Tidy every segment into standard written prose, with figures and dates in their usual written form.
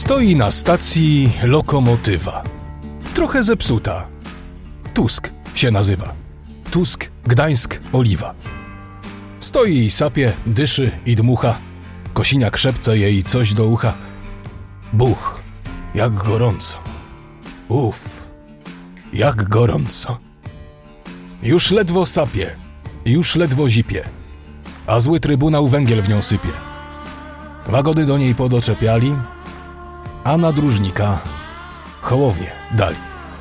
Stoi na stacji lokomotywa. Trochę zepsuta. Tusk się nazywa. Tusk, Gdańsk, Oliwa. Stoi i sapie, dyszy i dmucha. Kosiniak szepce jej coś do ucha. Buch, jak gorąco. Uff, jak gorąco. Już ledwo sapie, już ledwo zipie, a zły trybunał węgiel w nią sypie. Wagody do niej podoczepiali, a na dróżnika Hołownię dali.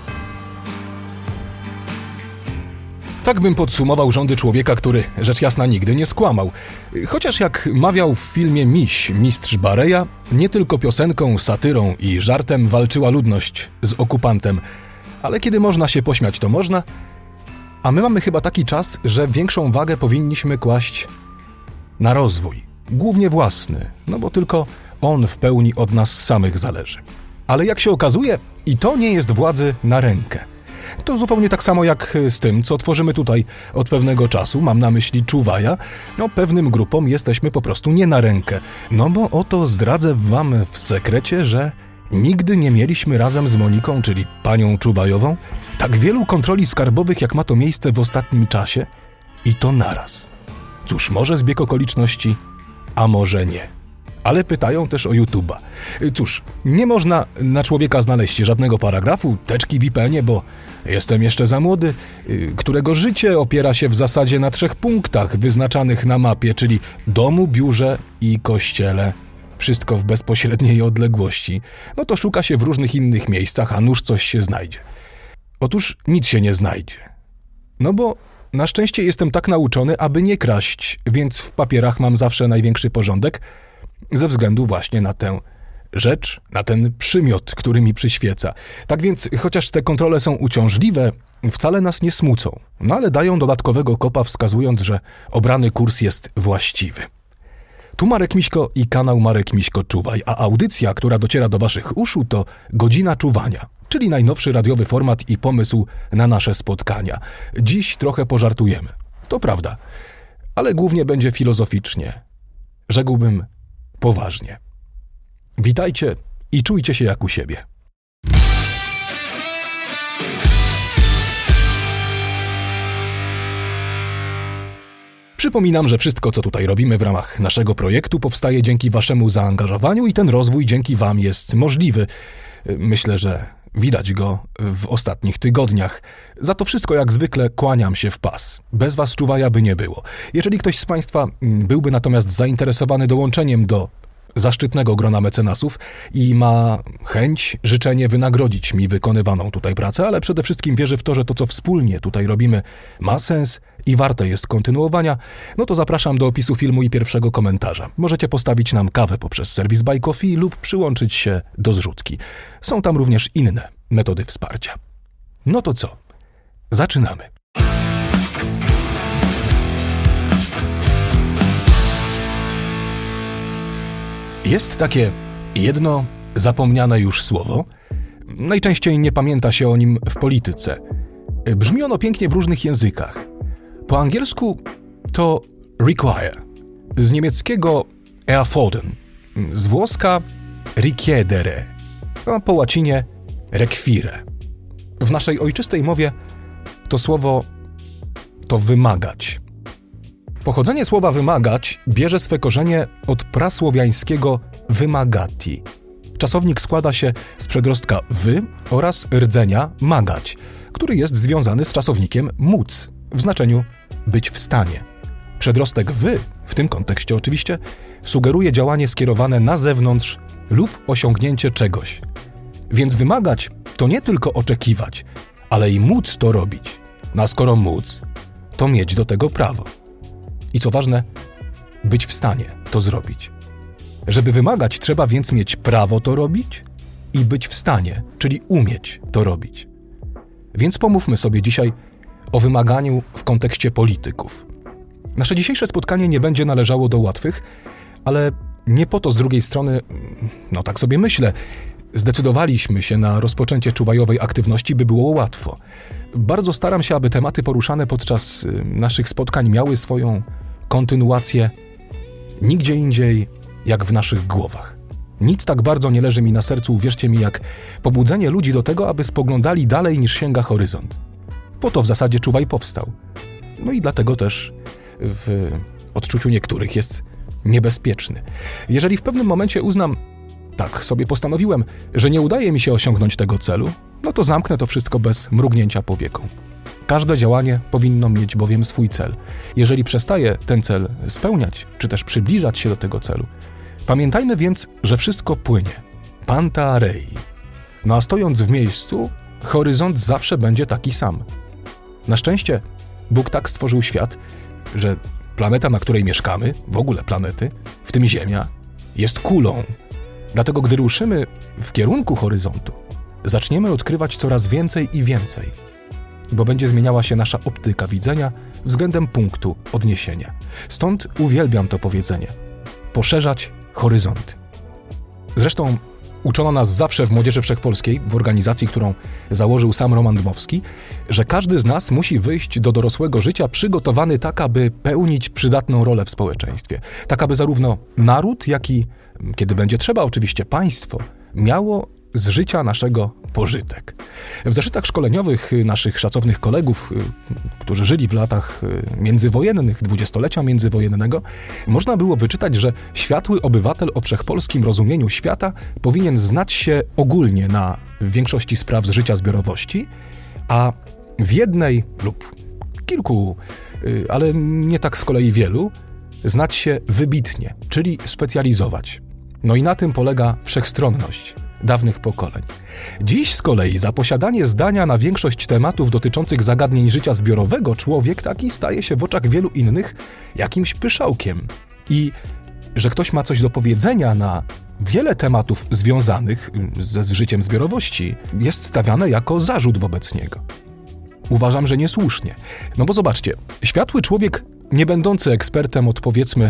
Tak bym podsumował rządy człowieka, który rzecz jasna nigdy nie skłamał. Chociaż jak mawiał w filmie Miś mistrz Bareja, nie tylko piosenką, satyrą i żartem walczyła ludność z okupantem. Ale kiedy można się pośmiać, to można. A my mamy chyba taki czas, że większą wagę powinniśmy kłaść na rozwój. Głównie własny, no bo tylko on w pełni od nas samych zależy. Ale jak się okazuje, i to nie jest władzy na rękę. To zupełnie tak samo jak z tym, co tworzymy tutaj od pewnego czasu, mam na myśli Czuwaja. No pewnym grupom jesteśmy po prostu nie na rękę. No bo oto zdradzę wam w sekrecie, że nigdy nie mieliśmy razem z Moniką, czyli panią Czuwajową, tak wielu kontroli skarbowych, jak ma to miejsce w ostatnim czasie i to naraz. Cóż, może zbieg okoliczności, a może nie. Ale pytają też o YouTube'a. Cóż, nie można na człowieka znaleźć żadnego paragrafu, teczki w IPN-ie, bo jestem jeszcze za młody, którego życie opiera się w zasadzie na 3 punktach wyznaczanych na mapie, czyli domu, biurze i kościele. Wszystko w bezpośredniej odległości. No to szuka się w różnych innych miejscach, a nuż coś się znajdzie. Otóż nic się nie znajdzie. No bo na szczęście jestem tak nauczony, aby nie kraść, więc w papierach mam zawsze największy porządek, ze względu właśnie na tę rzecz, na ten przymiot, który mi przyświeca. Tak więc, chociaż te kontrole są uciążliwe, wcale nas nie smucą, no ale dają dodatkowego kopa, wskazując, że obrany kurs jest właściwy. Tu Marek Miśko i kanał Marek Miśko Czuwaj, a audycja, która dociera do waszych uszu, to Godzina Czuwania, czyli najnowszy radiowy format i pomysł na nasze spotkania. Dziś trochę pożartujemy, to prawda, ale głównie będzie filozoficznie. Rzekłbym poważnie. Witajcie i czujcie się jak u siebie. Przypominam, że wszystko, co tutaj robimy w ramach naszego projektu, powstaje dzięki waszemu zaangażowaniu i ten rozwój dzięki wam jest możliwy. Myślę, że widać go w ostatnich tygodniach. Za to wszystko, jak zwykle, kłaniam się w pas. Bez was Czuwaja by nie było. Jeżeli ktoś z państwa byłby natomiast zainteresowany dołączeniem do zaszczytnego grona mecenasów i ma chęć, życzenie wynagrodzić mi wykonywaną tutaj pracę, ale przede wszystkim wierzy w to, że to, co wspólnie tutaj robimy, ma sens i warte jest kontynuowania, no to zapraszam do opisu filmu i pierwszego komentarza. Możecie postawić nam kawę poprzez serwis Buy Coffee lub przyłączyć się do zrzutki. Są tam również inne metody wsparcia. No to co? Zaczynamy. Jest takie jedno zapomniane już słowo. Najczęściej nie pamięta się o nim w polityce. Brzmi ono pięknie w różnych językach. Po angielsku to require, z niemieckiego erfordern, z włoska richiedere, a po łacinie require. W naszej ojczystej mowie to słowo to wymagać. Pochodzenie słowa wymagać bierze swe korzenie od prasłowiańskiego wymagati. Czasownik składa się z przedrostka wy oraz rdzenia magać, który jest związany z czasownikiem móc w znaczeniu być w stanie. Przedrostek wy, w tym kontekście oczywiście, sugeruje działanie skierowane na zewnątrz lub osiągnięcie czegoś. Więc wymagać to nie tylko oczekiwać, ale i móc to robić. No a skoro móc, to mieć do tego prawo. I co ważne, być w stanie to zrobić. Żeby wymagać, trzeba więc mieć prawo to robić i być w stanie, czyli umieć to robić. Więc pomówmy sobie dzisiaj o wymaganiu w kontekście polityków. Nasze dzisiejsze spotkanie nie będzie należało do łatwych, ale nie po to z drugiej strony, no tak sobie myślę, zdecydowaliśmy się na rozpoczęcie czuwajowej aktywności, by było łatwo. Bardzo staram się, aby tematy poruszane podczas naszych spotkań miały swoją kontynuację nigdzie indziej jak w naszych głowach. Nic tak bardzo nie leży mi na sercu, uwierzcie mi, jak pobudzenie ludzi do tego, aby spoglądali dalej niż sięga horyzont. Po to w zasadzie Czuwaj powstał. No i dlatego też w odczuciu niektórych jest niebezpieczny. Jeżeli w pewnym momencie uznam, tak sobie postanowiłem, że nie udaje mi się osiągnąć tego celu, no to zamknę to wszystko bez mrugnięcia powieką. Każde działanie powinno mieć bowiem swój cel. Jeżeli przestaje ten cel spełniać, czy też przybliżać się do tego celu, pamiętajmy więc, że wszystko płynie. Panta rei. No a stojąc w miejscu, horyzont zawsze będzie taki sam. Na szczęście Bóg tak stworzył świat, że planeta, na której mieszkamy, w ogóle planety, w tym Ziemia, jest kulą. Dlatego gdy ruszymy w kierunku horyzontu, zaczniemy odkrywać coraz więcej i więcej, bo będzie zmieniała się nasza optyka widzenia względem punktu odniesienia. Stąd uwielbiam to powiedzenie. Poszerzać horyzonty. Zresztą uczono nas zawsze w Młodzieży Wszechpolskiej, w organizacji, którą założył sam Roman Dmowski, że każdy z nas musi wyjść do dorosłego życia przygotowany tak, aby pełnić przydatną rolę w społeczeństwie. Tak, aby zarówno naród, jak i, kiedy będzie trzeba oczywiście, państwo miało z życia naszego pożytek. W zeszytach szkoleniowych naszych szacownych kolegów, którzy żyli w latach międzywojennych, dwudziestolecia międzywojennego, można było wyczytać, że światły obywatel o wszechpolskim rozumieniu świata powinien znać się ogólnie na większości spraw z życia zbiorowości, a w jednej lub kilku, ale nie tak z kolei wielu, znać się wybitnie, czyli specjalizować. No i na tym polega wszechstronność dawnych pokoleń. Dziś z kolei za posiadanie zdania na większość tematów dotyczących zagadnień życia zbiorowego człowiek taki staje się w oczach wielu innych jakimś pyszałkiem. I że ktoś ma coś do powiedzenia na wiele tematów związanych z życiem zbiorowości, jest stawiane jako zarzut wobec niego. Uważam, że niesłusznie. No bo zobaczcie, światły człowiek, nie będący ekspertem od powiedzmy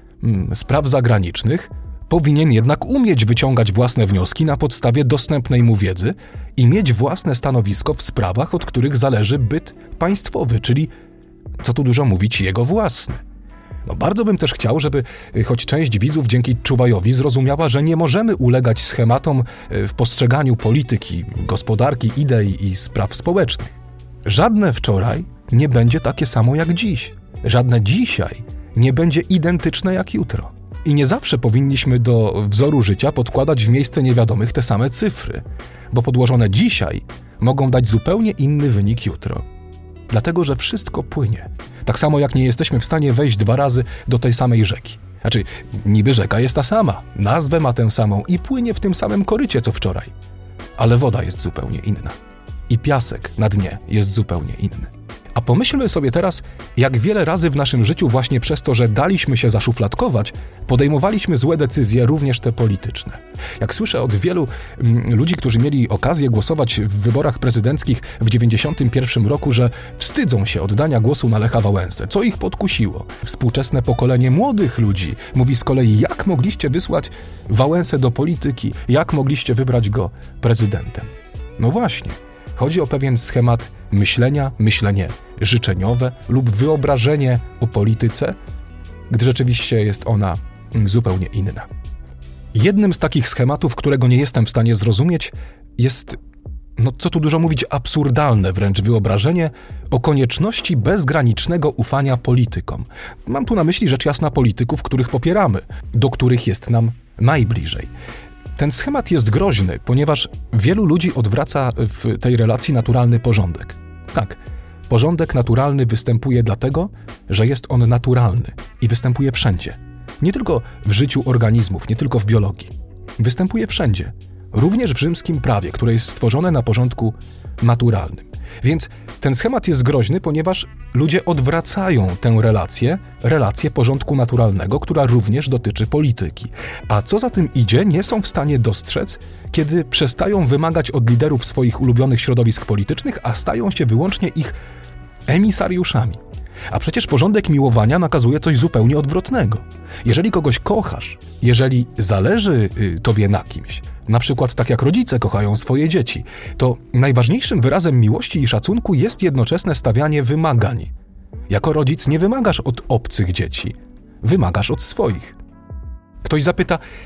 spraw zagranicznych, powinien jednak umieć wyciągać własne wnioski na podstawie dostępnej mu wiedzy i mieć własne stanowisko w sprawach, od których zależy byt państwowy, czyli, co tu dużo mówić, jego własny. No bardzo bym też chciał, żeby choć część widzów dzięki Czuwajowi zrozumiała, że nie możemy ulegać schematom w postrzeganiu polityki, gospodarki, idei i spraw społecznych. Żadne wczoraj nie będzie takie samo jak dziś. Żadne dzisiaj nie będzie identyczne jak jutro. I nie zawsze powinniśmy do wzoru życia podkładać w miejsce niewiadomych te same cyfry, bo podłożone dzisiaj mogą dać zupełnie inny wynik jutro. Dlatego, że wszystko płynie. Tak samo jak nie jesteśmy w stanie wejść 2 razy do tej samej rzeki. Znaczy, niby rzeka jest ta sama, nazwę ma tę samą i płynie w tym samym korycie co wczoraj. Ale woda jest zupełnie inna. I piasek na dnie jest zupełnie inny. A pomyślmy sobie teraz, jak wiele razy w naszym życiu właśnie przez to, że daliśmy się zaszufladkować, podejmowaliśmy złe decyzje, również te polityczne. Jak słyszę od wielu ludzi, którzy mieli okazję głosować w wyborach prezydenckich w 1991 roku, że wstydzą się oddania głosu na Lecha Wałęsę. Co ich podkusiło? Współczesne pokolenie młodych ludzi mówi z kolei, jak mogliście wysłać Wałęsę do polityki, jak mogliście wybrać go prezydentem. No właśnie. Chodzi o pewien schemat myślenia, myślenie życzeniowe lub wyobrażenie o polityce, gdy rzeczywiście jest ona zupełnie inna. Jednym z takich schematów, którego nie jestem w stanie zrozumieć, jest, no co tu dużo mówić, absurdalne wręcz wyobrażenie o konieczności bezgranicznego ufania politykom. Mam tu na myśli rzecz jasna polityków, których popieramy, do których jest nam najbliżej. Ten schemat jest groźny, ponieważ wielu ludzi odwraca w tej relacji naturalny porządek. Tak, porządek naturalny występuje dlatego, że jest on naturalny i występuje wszędzie. Nie tylko w życiu organizmów, nie tylko w biologii. Występuje wszędzie, również w rzymskim prawie, które jest stworzone na porządku naturalnym. Więc ten schemat jest groźny, ponieważ ludzie odwracają tę relację porządku naturalnego, która również dotyczy polityki. A co za tym idzie, nie są w stanie dostrzec, kiedy przestają wymagać od liderów swoich ulubionych środowisk politycznych, a stają się wyłącznie ich emisariuszami. A przecież porządek miłowania nakazuje coś zupełnie odwrotnego. Jeżeli kogoś kochasz, jeżeli zależy tobie na kimś, na przykład tak jak rodzice kochają swoje dzieci, to najważniejszym wyrazem miłości i szacunku jest jednoczesne stawianie wymagań. Jako rodzic nie wymagasz od obcych dzieci, wymagasz od swoich. Ktoś zapyta,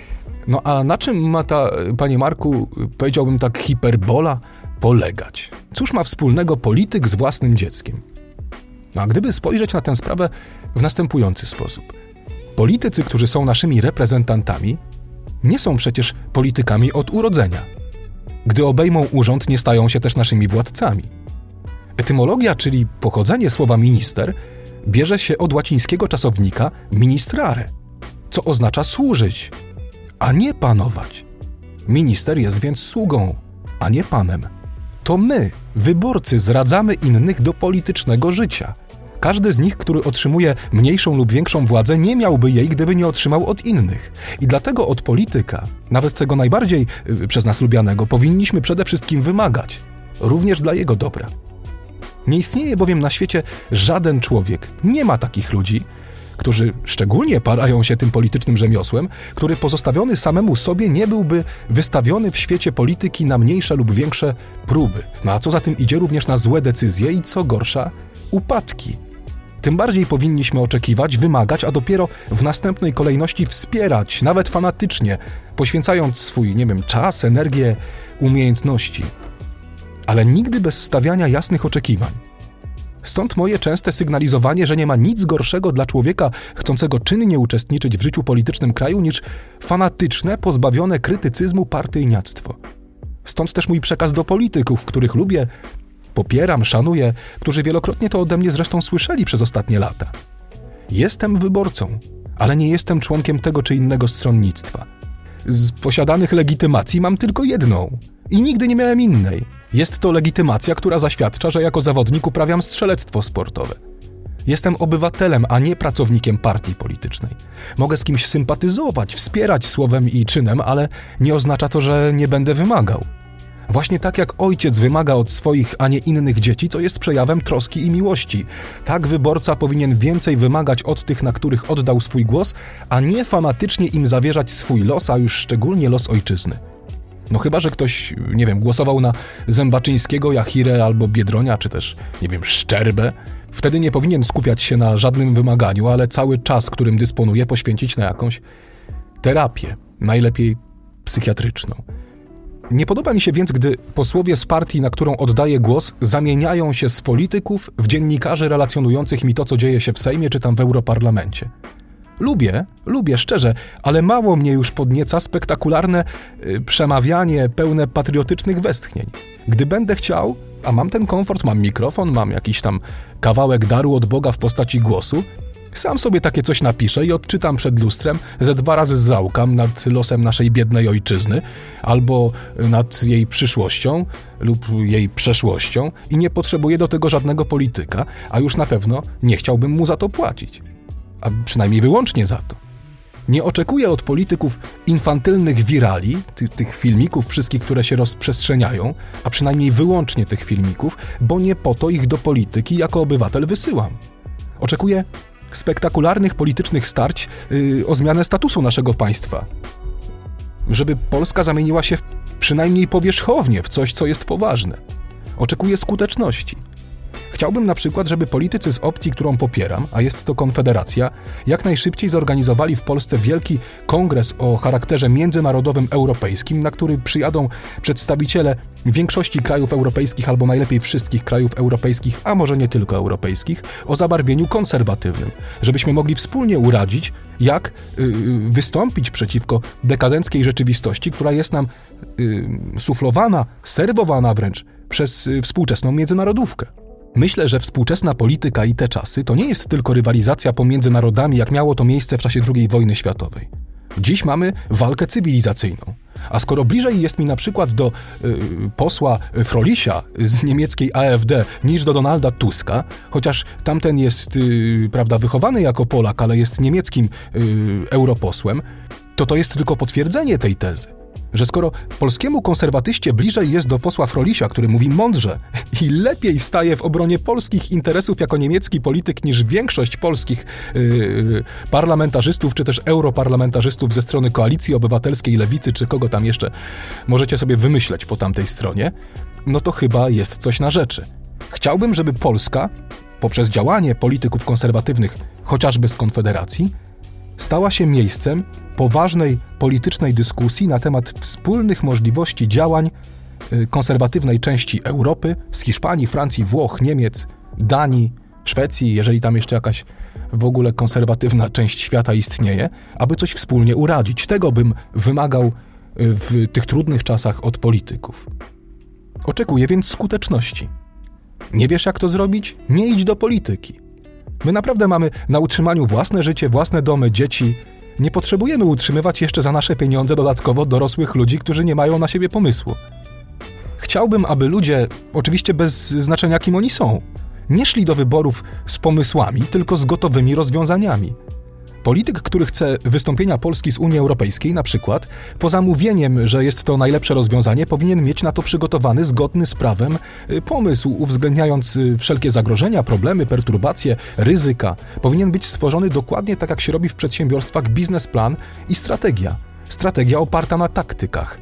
No a na czym ma ta, panie Marku, powiedziałbym tak hiperbola, polegać? Cóż ma wspólnego polityk z własnym dzieckiem? No a gdyby spojrzeć na tę sprawę w następujący sposób. Politycy, którzy są naszymi reprezentantami, nie są przecież politykami od urodzenia. Gdy obejmą urząd, nie stają się też naszymi władcami. Etymologia, czyli pochodzenie słowa minister, bierze się od łacińskiego czasownika ministrare, co oznacza służyć, a nie panować. Minister jest więc sługą, a nie panem. To my, wyborcy, zradzamy innych do politycznego życia. Każdy z nich, który otrzymuje mniejszą lub większą władzę, nie miałby jej, gdyby nie otrzymał od innych. I dlatego od polityka, nawet tego najbardziej przez nas lubianego, powinniśmy przede wszystkim wymagać, również dla jego dobra. Nie istnieje bowiem na świecie żaden człowiek, nie ma takich ludzi, którzy szczególnie parają się tym politycznym rzemiosłem, który pozostawiony samemu sobie nie byłby wystawiony w świecie polityki na mniejsze lub większe próby. No a co za tym idzie, również na złe decyzje i co gorsza, upadki. Tym bardziej powinniśmy oczekiwać, wymagać, a dopiero w następnej kolejności wspierać, nawet fanatycznie, poświęcając swój, czas, energię, umiejętności. Ale nigdy bez stawiania jasnych oczekiwań. Stąd moje częste sygnalizowanie, że nie ma nic gorszego dla człowieka chcącego czynnie uczestniczyć w życiu politycznym kraju niż fanatyczne, pozbawione krytycyzmu partyjniactwo. Stąd też mój przekaz do polityków, których lubię, popieram, szanuję, którzy wielokrotnie to ode mnie zresztą słyszeli przez ostatnie lata. Jestem wyborcą, ale nie jestem członkiem tego czy innego stronnictwa. Z posiadanych legitymacji mam tylko jedną i nigdy nie miałem innej. Jest to legitymacja, która zaświadcza, że jako zawodnik uprawiam strzelectwo sportowe. Jestem obywatelem, a nie pracownikiem partii politycznej. Mogę z kimś sympatyzować, wspierać słowem i czynem, ale nie oznacza to, że nie będę wymagał. Właśnie tak jak ojciec wymaga od swoich, a nie innych dzieci, co jest przejawem troski i miłości. Tak wyborca powinien więcej wymagać od tych, na których oddał swój głos, a nie fanatycznie im zawierzać swój los, a już szczególnie los ojczyzny. No chyba, że ktoś, głosował na Zębaczyńskiego, Jachirę albo Biedronia, czy też, Szczerbę. Wtedy nie powinien skupiać się na żadnym wymaganiu, ale cały czas, którym dysponuje, poświęcić na jakąś terapię, najlepiej psychiatryczną. Nie podoba mi się więc, gdy posłowie z partii, na którą oddaję głos, zamieniają się z polityków w dziennikarzy relacjonujących mi to, co dzieje się w Sejmie czy tam w Europarlamencie. Lubię szczerze, ale mało mnie już podnieca spektakularne przemawianie pełne patriotycznych westchnień. Gdy będę chciał, a mam ten komfort, mam mikrofon, mam jakiś tam kawałek daru od Boga w postaci głosu, sam sobie takie coś napiszę i odczytam przed lustrem, ze 2 razy załkam nad losem naszej biednej ojczyzny albo nad jej przyszłością lub jej przeszłością i nie potrzebuję do tego żadnego polityka, a już na pewno nie chciałbym mu za to płacić. A przynajmniej wyłącznie za to. Nie oczekuję od polityków infantylnych wirali, tych filmików wszystkich, które się rozprzestrzeniają, a przynajmniej wyłącznie tych filmików, bo nie po to ich do polityki jako obywatel wysyłam. Oczekuję spektakularnych politycznych starć o zmianę statusu naszego państwa. Żeby Polska zamieniła się przynajmniej powierzchownie w coś, co jest poważne. Oczekuję skuteczności. Chciałbym na przykład, żeby politycy z opcji, którą popieram, a jest to Konfederacja, jak najszybciej zorganizowali w Polsce wielki kongres o charakterze międzynarodowym europejskim, na który przyjadą przedstawiciele większości krajów europejskich albo najlepiej wszystkich krajów europejskich, a może nie tylko europejskich, o zabarwieniu konserwatywnym, żebyśmy mogli wspólnie uradzić, jak wystąpić przeciwko dekadenckiej rzeczywistości, która jest nam suflowana, serwowana wręcz przez współczesną międzynarodówkę. Myślę, że współczesna polityka i te czasy to nie jest tylko rywalizacja pomiędzy narodami, jak miało to miejsce w czasie II wojny światowej. Dziś mamy walkę cywilizacyjną. A skoro bliżej jest mi na przykład do posła Frolisia z niemieckiej AfD niż do Donalda Tuska, chociaż tamten jest wychowany jako Polak, ale jest niemieckim europosłem, to jest tylko potwierdzenie tej tezy. Że skoro polskiemu konserwatyście bliżej jest do posła Frolisia, który mówi mądrze i lepiej staje w obronie polskich interesów jako niemiecki polityk niż większość polskich parlamentarzystów, czy też europarlamentarzystów ze strony Koalicji Obywatelskiej, Lewicy, czy kogo tam jeszcze możecie sobie wymyśleć po tamtej stronie, no to chyba jest coś na rzeczy. Chciałbym, żeby Polska, poprzez działanie polityków konserwatywnych, chociażby z Konfederacji, stała się miejscem poważnej politycznej dyskusji na temat wspólnych możliwości działań konserwatywnej części Europy, z Hiszpanii, Francji, Włoch, Niemiec, Danii, Szwecji, jeżeli tam jeszcze jakaś w ogóle konserwatywna część świata istnieje, aby coś wspólnie uradzić. Tego bym wymagał w tych trudnych czasach od polityków. Oczekuję więc skuteczności. Nie wiesz, jak to zrobić? Nie idź do polityki. My naprawdę mamy na utrzymaniu własne życie, własne domy, dzieci. Nie potrzebujemy utrzymywać jeszcze za nasze pieniądze dodatkowo dorosłych ludzi, którzy nie mają na siebie pomysłu. Chciałbym, aby ludzie, oczywiście bez znaczenia kim oni są, nie szli do wyborów z pomysłami, tylko z gotowymi rozwiązaniami. Polityk, który chce wystąpienia Polski z Unii Europejskiej, na przykład, poza mówieniem, że jest to najlepsze rozwiązanie, powinien mieć na to przygotowany, zgodny z prawem pomysł, uwzględniając wszelkie zagrożenia, problemy, perturbacje, ryzyka. Powinien być stworzony dokładnie tak, jak się robi w przedsiębiorstwach biznesplan i strategia. Strategia oparta na taktykach.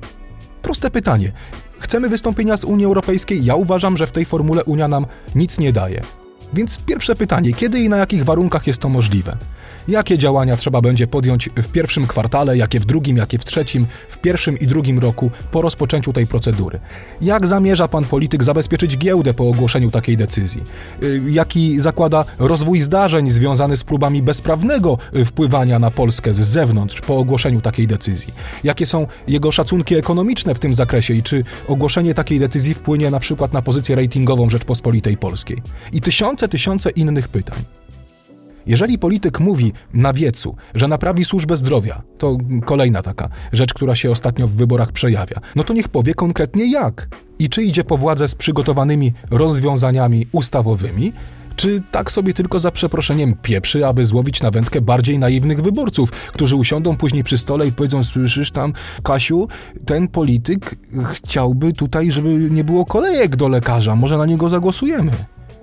Proste pytanie. Chcemy wystąpienia z Unii Europejskiej? Ja uważam, że w tej formule Unia nam nic nie daje. Więc pierwsze pytanie, kiedy i na jakich warunkach jest to możliwe? Jakie działania trzeba będzie podjąć w pierwszym kwartale, jakie w drugim, jakie w trzecim, w pierwszym i drugim roku po rozpoczęciu tej procedury? Jak zamierza pan polityk zabezpieczyć giełdę po ogłoszeniu takiej decyzji? Jaki zakłada rozwój zdarzeń związany z próbami bezprawnego wpływania na Polskę z zewnątrz po ogłoszeniu takiej decyzji? Jakie są jego szacunki ekonomiczne w tym zakresie i czy ogłoszenie takiej decyzji wpłynie na przykład na pozycję ratingową Rzeczpospolitej Polskiej? I tysiące innych pytań. Jeżeli polityk mówi na wiecu, że naprawi służbę zdrowia, to kolejna taka rzecz, która się ostatnio w wyborach przejawia, no to niech powie konkretnie jak. I czy idzie po władzę z przygotowanymi rozwiązaniami ustawowymi, czy tak sobie tylko za przeproszeniem pieprzy, aby złowić na wędkę bardziej naiwnych wyborców, którzy usiądą później przy stole i powiedzą: słyszysz tam, Kasiu, ten polityk chciałby tutaj, żeby nie było kolejek do lekarza, może na niego zagłosujemy.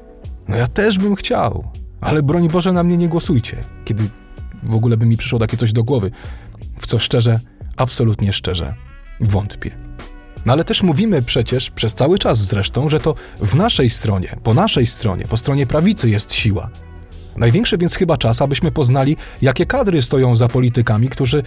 No ja też bym chciał. Ale broń Boże, na mnie nie głosujcie, kiedy w ogóle by mi przyszło takie coś do głowy, w co szczerze, absolutnie szczerze, wątpię. No ale też mówimy przecież, przez cały czas zresztą, że to w naszej stronie, po stronie prawicy jest siła. Największy więc chyba czas, abyśmy poznali, jakie kadry stoją za politykami, którzy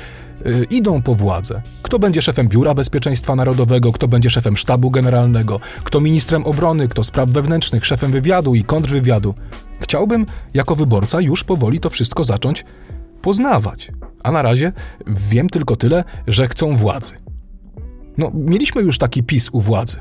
idą po władzę. Kto będzie szefem Biura Bezpieczeństwa Narodowego, kto będzie szefem Sztabu Generalnego, kto ministrem obrony, kto spraw wewnętrznych, szefem wywiadu i kontrwywiadu. Chciałbym jako wyborca już powoli to wszystko zacząć poznawać. A na razie wiem tylko tyle, że chcą władzy. No, mieliśmy już taki PiS u władzy.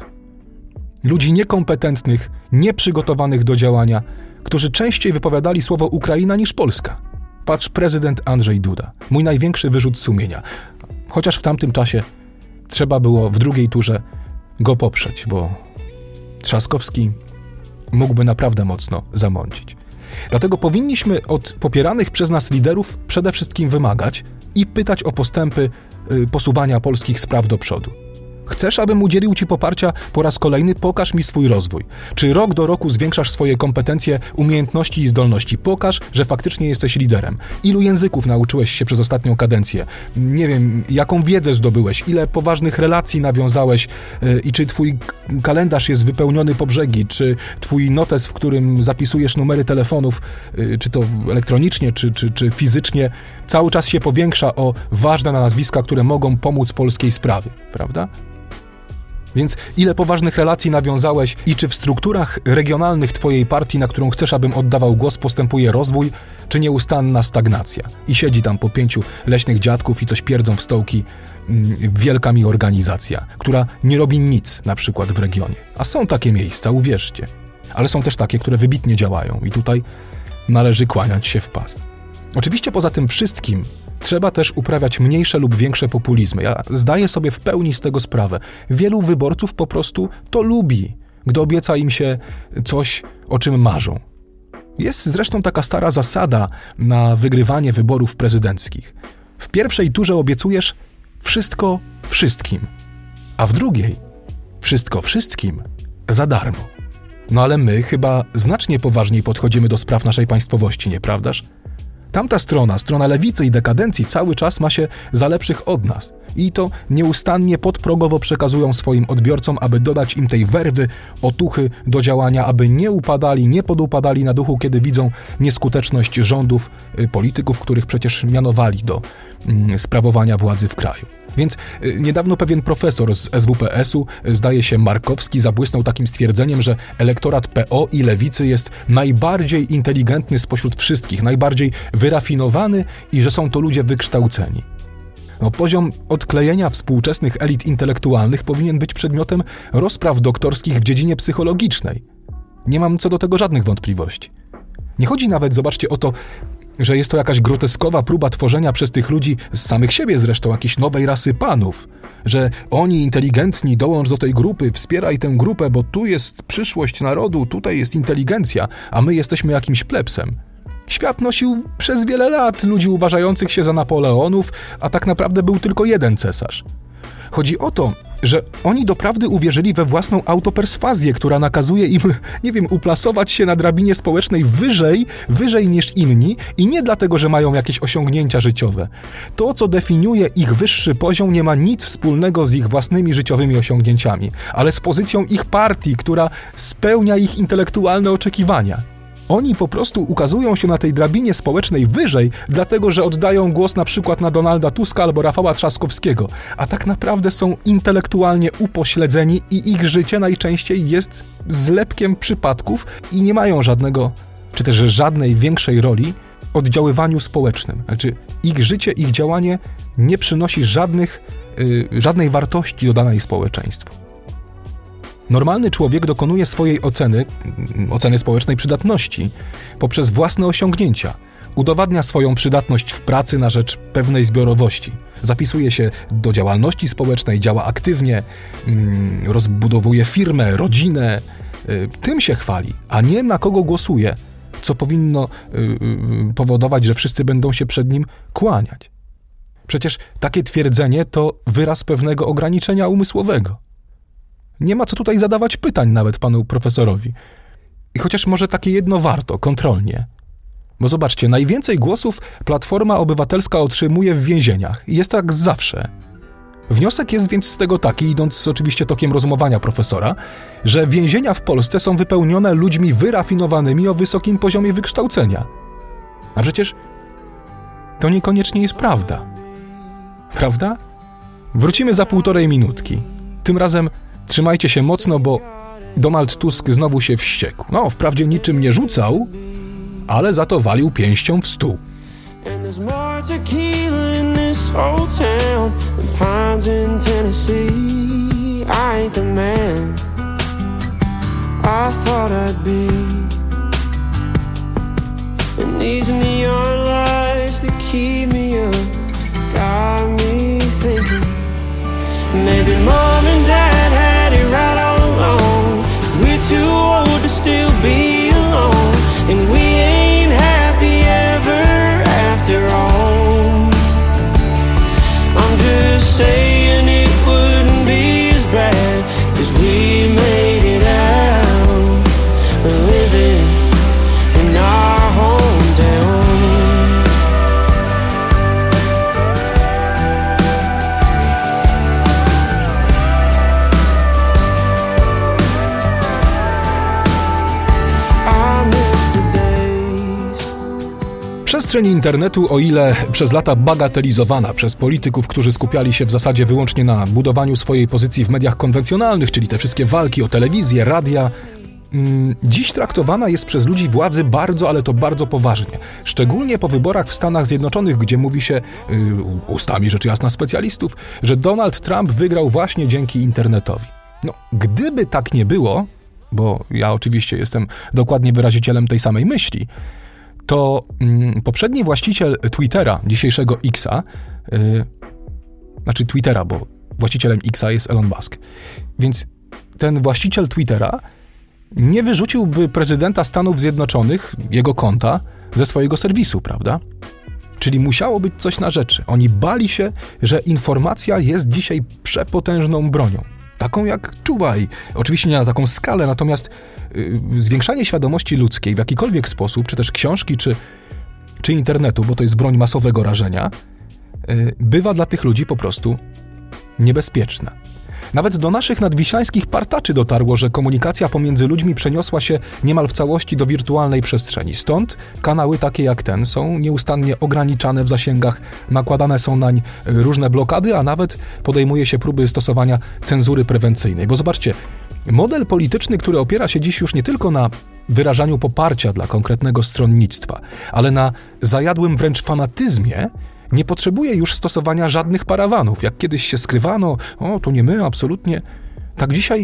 Ludzi niekompetentnych, nieprzygotowanych do działania, którzy częściej wypowiadali słowo Ukraina niż Polska. Patrz, prezydent Andrzej Duda. Mój największy wyrzut sumienia. Chociaż w tamtym czasie trzeba było w drugiej turze go poprzeć, bo Trzaskowski mógłby naprawdę mocno zamącić. Dlatego powinniśmy od popieranych przez nas liderów przede wszystkim wymagać i pytać o postępy posuwania polskich spraw do przodu. Chcesz, abym udzielił ci poparcia po raz kolejny? Pokaż mi swój rozwój. Czy rok do roku zwiększasz swoje kompetencje, umiejętności i zdolności? Pokaż, że faktycznie jesteś liderem. Ilu języków nauczyłeś się przez ostatnią kadencję? Nie wiem, jaką wiedzę zdobyłeś? Ile poważnych relacji nawiązałeś? I czy twój kalendarz jest wypełniony po brzegi? Czy twój notes, w którym zapisujesz numery telefonów, czy to elektronicznie, czy fizycznie, cały czas się powiększa o ważne nazwiska, które mogą pomóc polskiej sprawie, prawda? Więc ile poważnych relacji nawiązałeś i czy w strukturach regionalnych twojej partii, na którą chcesz, abym oddawał głos, postępuje rozwój, czy nieustanna stagnacja? I siedzi tam po 5 leśnych dziadków i coś pierdzą w stołki wielka mi organizacja, która nie robi nic na przykład w regionie. A są takie miejsca, uwierzcie. Ale są też takie, które wybitnie działają i tutaj należy kłaniać się w pas. Oczywiście poza tym wszystkim trzeba też uprawiać mniejsze lub większe populizmy. Ja zdaję sobie w pełni z tego sprawę. Wielu wyborców po prostu to lubi, gdy obieca im się coś, o czym marzą. Jest zresztą taka stara zasada na wygrywanie wyborów prezydenckich. W pierwszej turze obiecujesz wszystko wszystkim, a w drugiej wszystko wszystkim za darmo. No ale my chyba znacznie poważniej podchodzimy do spraw naszej państwowości, nieprawdaż? Tamta strona lewicy i dekadencji cały czas ma się za lepszych od nas. I to nieustannie podprogowo przekazują swoim odbiorcom, aby dodać im tej werwy, otuchy do działania, aby nie upadali, nie podupadali na duchu, kiedy widzą nieskuteczność rządów, polityków, których przecież mianowali do sprawowania władzy w kraju. Więc niedawno pewien profesor z SWPS-u, zdaje się Markowski, zabłysnął takim stwierdzeniem, że elektorat PO i lewicy jest najbardziej inteligentny spośród wszystkich, najbardziej wyrafinowany i że są to ludzie wykształceni. Poziom odklejenia współczesnych elit intelektualnych powinien być przedmiotem rozpraw doktorskich w dziedzinie psychologicznej. Nie mam co do tego żadnych wątpliwości. Nie chodzi nawet, zobaczcie, o to, że jest to jakaś groteskowa próba tworzenia przez tych ludzi, z samych siebie zresztą, jakiejś nowej rasy panów, że oni inteligentni, dołącz do tej grupy, wspieraj tę grupę, bo tu jest przyszłość narodu, tutaj jest inteligencja, a my jesteśmy jakimś plebsem. Świat nosił przez wiele lat ludzi uważających się za Napoleonów, a tak naprawdę był tylko jeden cesarz. Chodzi o to, że oni doprawdy uwierzyli we własną autoperswazję, która nakazuje im, uplasować się na drabinie społecznej wyżej niż inni i nie dlatego, że mają jakieś osiągnięcia życiowe. To, co definiuje ich wyższy poziom, nie ma nic wspólnego z ich własnymi życiowymi osiągnięciami, ale z pozycją ich partii, która spełnia ich intelektualne oczekiwania. Oni po prostu ukazują się na tej drabinie społecznej wyżej, dlatego że oddają głos na przykład na Donalda Tuska albo Rafała Trzaskowskiego, a tak naprawdę są intelektualnie upośledzeni i ich życie najczęściej jest zlepkiem przypadków i nie mają żadnego, czy też żadnej większej roli w oddziaływaniu społecznym. Znaczy ich życie, ich działanie nie przynosi żadnej wartości dodanej społeczeństwu. Normalny człowiek dokonuje swojej oceny społecznej przydatności poprzez własne osiągnięcia. Udowadnia swoją przydatność w pracy na rzecz pewnej zbiorowości. Zapisuje się do działalności społecznej, działa aktywnie, rozbudowuje firmę, rodzinę. Tym się chwali, a nie na kogo głosuje, co powinno powodować, że wszyscy będą się przed nim kłaniać. Przecież takie twierdzenie to wyraz pewnego ograniczenia umysłowego. Nie ma co tutaj zadawać pytań nawet panu profesorowi. I chociaż może takie jedno warto, kontrolnie. Bo zobaczcie, najwięcej głosów Platforma Obywatelska otrzymuje w więzieniach. I jest tak zawsze. Wniosek jest więc z tego taki, idąc oczywiście tokiem rozumowania profesora, że więzienia w Polsce są wypełnione ludźmi wyrafinowanymi o wysokim poziomie wykształcenia. A przecież to niekoniecznie jest prawda. Prawda? Wrócimy za 1,5 minutki. Tym razem trzymajcie się mocno, bo Donald Tusk znowu się wściekł. No, wprawdzie niczym nie rzucał, ale za to walił pięścią w stół. Maybe mom and dad had it right all along. We're too old to still be alone, and we ain't happy ever after all. I'm just saying it wouldn't be as bad, 'cause we made it out living in our hometown. Przestrzeń internetu, o ile przez lata bagatelizowana przez polityków, którzy skupiali się w zasadzie wyłącznie na budowaniu swojej pozycji w mediach konwencjonalnych, czyli te wszystkie walki o telewizję, radia, dziś traktowana jest przez ludzi władzy bardzo, ale to bardzo poważnie. Szczególnie po wyborach w Stanach Zjednoczonych, gdzie mówi się, ustami rzecz jasna specjalistów, że Donald Trump wygrał właśnie dzięki internetowi. No, gdyby tak nie było, bo ja oczywiście jestem dokładnie wyrazicielem tej samej myśli, to poprzedni właściciel Twittera, dzisiejszego Xa, Twittera, bo właścicielem Xa jest Elon Musk, więc ten właściciel Twittera nie wyrzuciłby prezydenta Stanów Zjednoczonych, jego konta, ze swojego serwisu, prawda? Czyli musiało być coś na rzeczy. Oni bali się, że informacja jest dzisiaj przepotężną bronią. Taką jak czuwaj. Oczywiście nie na taką skalę, natomiast zwiększanie świadomości ludzkiej w jakikolwiek sposób, czy też książki, czy internetu, bo to jest broń masowego rażenia, bywa dla tych ludzi po prostu niebezpieczna. Nawet do naszych nadwiślańskich partaczy dotarło, że komunikacja pomiędzy ludźmi przeniosła się niemal w całości do wirtualnej przestrzeni. Stąd kanały takie jak ten są nieustannie ograniczane w zasięgach, nakładane są nań różne blokady, a nawet podejmuje się próby stosowania cenzury prewencyjnej. Bo zobaczcie, model polityczny, który opiera się dziś już nie tylko na wyrażaniu poparcia dla konkretnego stronnictwa, ale na zajadłym wręcz fanatyzmie, nie potrzebuje już stosowania żadnych parawanów. Jak kiedyś się skrywano, to nie my, absolutnie. Tak dzisiaj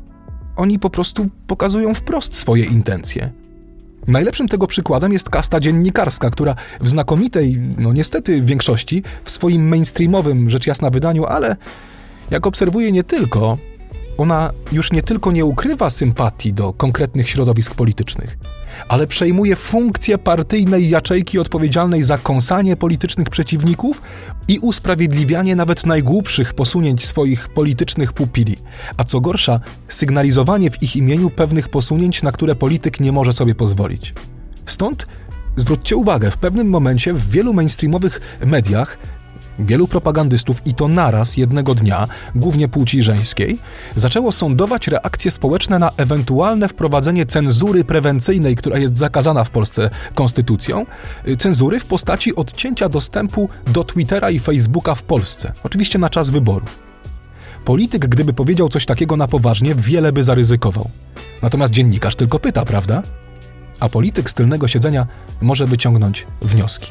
oni po prostu pokazują wprost swoje intencje. Najlepszym tego przykładem jest kasta dziennikarska, która w znakomitej, niestety większości, w swoim mainstreamowym, rzecz jasna, wydaniu, ale jak obserwuję nie tylko, ona już nie tylko nie ukrywa sympatii do konkretnych środowisk politycznych, ale przejmuje funkcję partyjnej jaczejki odpowiedzialnej za kąsanie politycznych przeciwników i usprawiedliwianie nawet najgłupszych posunięć swoich politycznych pupili, a co gorsza, sygnalizowanie w ich imieniu pewnych posunięć, na które polityk nie może sobie pozwolić. Stąd, zwróćcie uwagę, w pewnym momencie w wielu mainstreamowych mediach wielu propagandystów, i to naraz jednego dnia, głównie płci żeńskiej, zaczęło sądować reakcje społeczne na ewentualne wprowadzenie cenzury prewencyjnej, która jest zakazana w Polsce konstytucją, cenzury w postaci odcięcia dostępu do Twittera i Facebooka w Polsce, oczywiście na czas wyborów. Polityk, gdyby powiedział coś takiego na poważnie, wiele by zaryzykował. Natomiast dziennikarz tylko pyta, prawda? A polityk z tylnego siedzenia może wyciągnąć wnioski.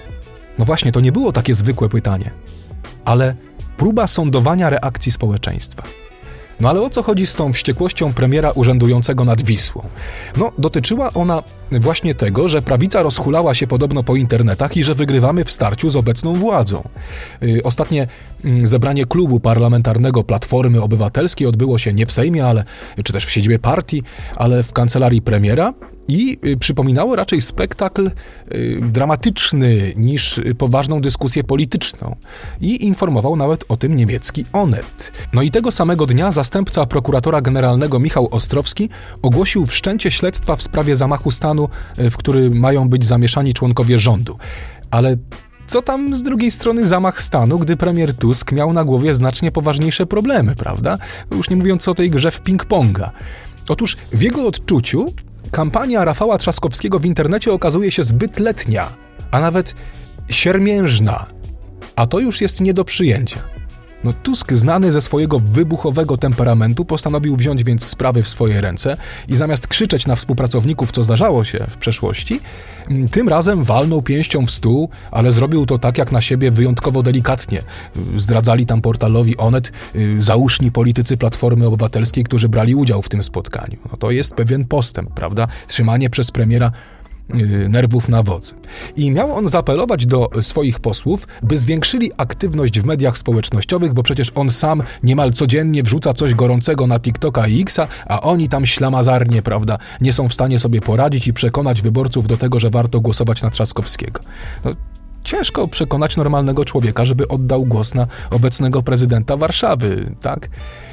No właśnie, to nie było takie zwykłe pytanie, ale próba sądowania reakcji społeczeństwa. No ale o co chodzi z tą wściekłością premiera urzędującego nad Wisłą? Dotyczyła ona właśnie tego, że prawica rozhulała się podobno po internetach i że wygrywamy w starciu z obecną władzą. Ostatnie zebranie klubu parlamentarnego Platformy Obywatelskiej odbyło się nie w Sejmie, czy też w siedzibie partii, ale w kancelarii premiera i przypominało raczej spektakl dramatyczny niż poważną dyskusję polityczną. I informował nawet o tym niemiecki Onet. No i tego samego dnia zastępca prokuratora generalnego Michał Ostrowski ogłosił wszczęcie śledztwa w sprawie zamachu stanu, w którym mają być zamieszani członkowie rządu. Ale co tam z drugiej strony zamach stanu, gdy premier Tusk miał na głowie znacznie poważniejsze problemy, prawda? Już nie mówiąc o tej grze w ping-ponga. Otóż w jego odczuciu kampania Rafała Trzaskowskiego w internecie okazuje się zbyt letnia, a nawet siermiężna. A to już jest nie do przyjęcia. Tusk, znany ze swojego wybuchowego temperamentu, postanowił wziąć więc sprawy w swoje ręce i zamiast krzyczeć na współpracowników, co zdarzało się w przeszłości, tym razem walnął pięścią w stół, ale zrobił to tak jak na siebie wyjątkowo delikatnie. Zdradzali tam portalowi Onet zauszni politycy Platformy Obywatelskiej, którzy brali udział w tym spotkaniu. To jest pewien postęp, prawda? Trzymanie przez premiera nerwów na wodzy. I miał on zaapelować do swoich posłów, by zwiększyli aktywność w mediach społecznościowych, bo przecież on sam niemal codziennie wrzuca coś gorącego na TikToka i Xa, a oni tam ślamazarnie, prawda, nie są w stanie sobie poradzić i przekonać wyborców do tego, że warto głosować na Trzaskowskiego. Ciężko przekonać normalnego człowieka, żeby oddał głos na obecnego prezydenta Warszawy, tak?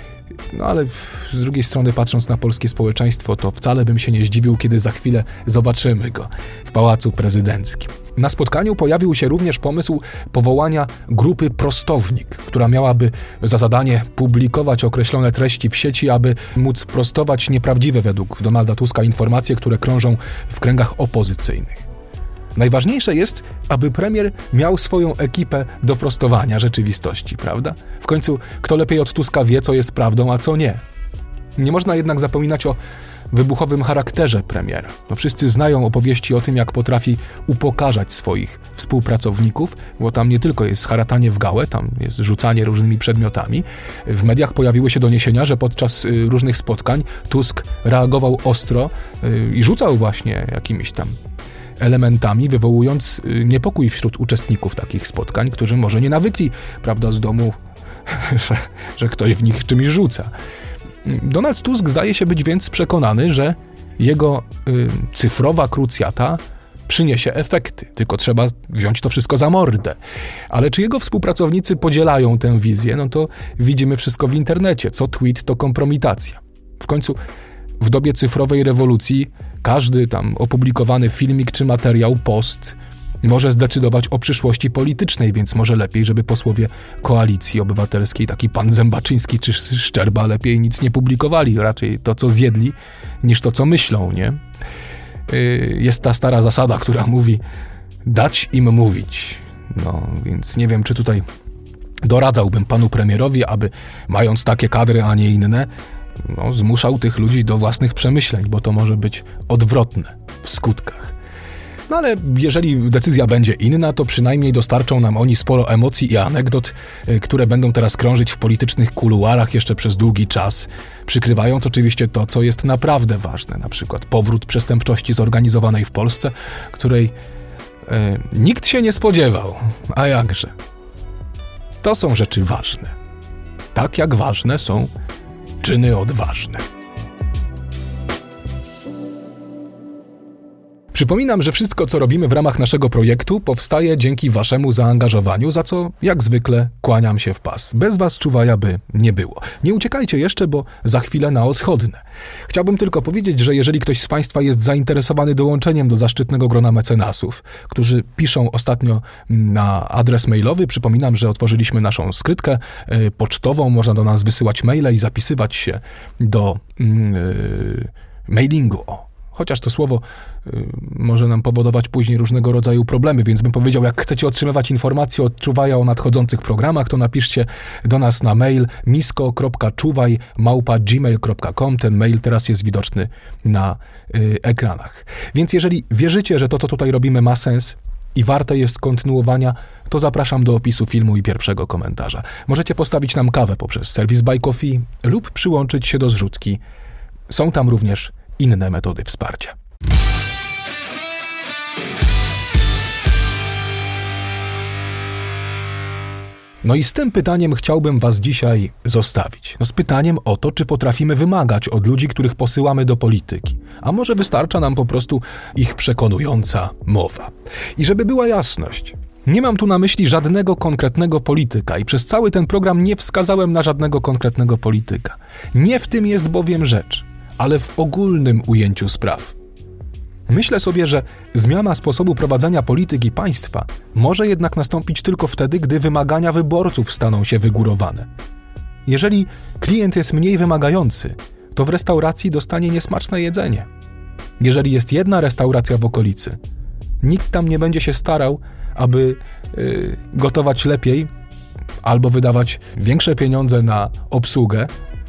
Ale z drugiej strony, patrząc na polskie społeczeństwo, to wcale bym się nie zdziwił, kiedy za chwilę zobaczymy go w Pałacu Prezydenckim. Na spotkaniu pojawił się również pomysł powołania grupy Prostownik, która miałaby za zadanie publikować określone treści w sieci, aby móc prostować nieprawdziwe według Donalda Tuska informacje, które krążą w kręgach opozycyjnych. Najważniejsze jest, aby premier miał swoją ekipę do prostowania rzeczywistości, prawda? W końcu kto lepiej od Tuska wie, co jest prawdą, a co nie. Nie można jednak zapominać o wybuchowym charakterze premiera. Wszyscy znają opowieści o tym, jak potrafi upokarzać swoich współpracowników, bo tam nie tylko jest haratanie w gałę, tam jest rzucanie różnymi przedmiotami. W mediach pojawiły się doniesienia, że podczas różnych spotkań Tusk reagował ostro i rzucał właśnie jakimiś tam elementami, wywołując niepokój wśród uczestników takich spotkań, którzy może nie nawykli, prawda, z domu, że ktoś w nich czymś rzuca. Donald Tusk zdaje się być więc przekonany, że jego cyfrowa krucjata przyniesie efekty, tylko trzeba wziąć to wszystko za mordę. Ale czy jego współpracownicy podzielają tę wizję? To widzimy wszystko w internecie. Co tweet, to kompromitacja. W końcu w dobie cyfrowej rewolucji każdy tam opublikowany filmik czy materiał, post może zdecydować o przyszłości politycznej, więc może lepiej, żeby posłowie Koalicji Obywatelskiej, taki pan Zębaczyński czy Szczerba, lepiej nic nie publikowali, raczej to, co zjedli, niż to, co myślą, nie? Jest ta stara zasada, która mówi dać im mówić. No, więc nie wiem, czy tutaj doradzałbym panu premierowi, aby mając takie kadry, a nie inne, zmuszał tych ludzi do własnych przemyśleń, bo to może być odwrotne w skutkach. No ale jeżeli decyzja będzie inna, to przynajmniej dostarczą nam oni sporo emocji i anegdot, które będą teraz krążyć w politycznych kuluarach jeszcze przez długi czas, przykrywając oczywiście to, co jest naprawdę ważne, na przykład powrót przestępczości zorganizowanej w Polsce, której nikt się nie spodziewał, a jakże. To są rzeczy ważne. Tak jak ważne są czyny odważne. Przypominam, że wszystko, co robimy w ramach naszego projektu, powstaje dzięki waszemu zaangażowaniu, za co, jak zwykle, kłaniam się w pas. Bez was czuwaja by nie było. Nie uciekajcie jeszcze, bo za chwilę na odchodne. Chciałbym tylko powiedzieć, że jeżeli ktoś z państwa jest zainteresowany dołączeniem do zaszczytnego grona mecenasów, którzy piszą ostatnio na adres mailowy, przypominam, że otworzyliśmy naszą skrytkę pocztową, można do nas wysyłać maile i zapisywać się do mailingu. Chociaż to słowo może nam powodować później różnego rodzaju problemy, więc bym powiedział, jak chcecie otrzymywać informacje od Czuwaja o nadchodzących programach, to napiszcie do nas na mail misko.czuwaj@gmail.com. Ten mail teraz jest widoczny na ekranach. Więc jeżeli wierzycie, że to, co tutaj robimy, ma sens i warte jest kontynuowania, to zapraszam do opisu filmu i pierwszego komentarza. Możecie postawić nam kawę poprzez serwis Buy Coffee lub przyłączyć się do zrzutki. Są tam również inne metody wsparcia. No i z tym pytaniem chciałbym was dzisiaj zostawić. Z pytaniem o to, czy potrafimy wymagać od ludzi, których posyłamy do polityki. A może wystarcza nam po prostu ich przekonująca mowa. I żeby była jasność, nie mam tu na myśli żadnego konkretnego polityka i przez cały ten program nie wskazałem na żadnego konkretnego polityka. Nie w tym jest bowiem rzecz, ale w ogólnym ujęciu spraw. Myślę sobie, że zmiana sposobu prowadzenia polityki państwa może jednak nastąpić tylko wtedy, gdy wymagania wyborców staną się wygórowane. Jeżeli klient jest mniej wymagający, to w restauracji dostanie niesmaczne jedzenie. Jeżeli jest jedna restauracja w okolicy, nikt tam nie będzie się starał, aby gotować lepiej albo wydawać większe pieniądze na obsługę,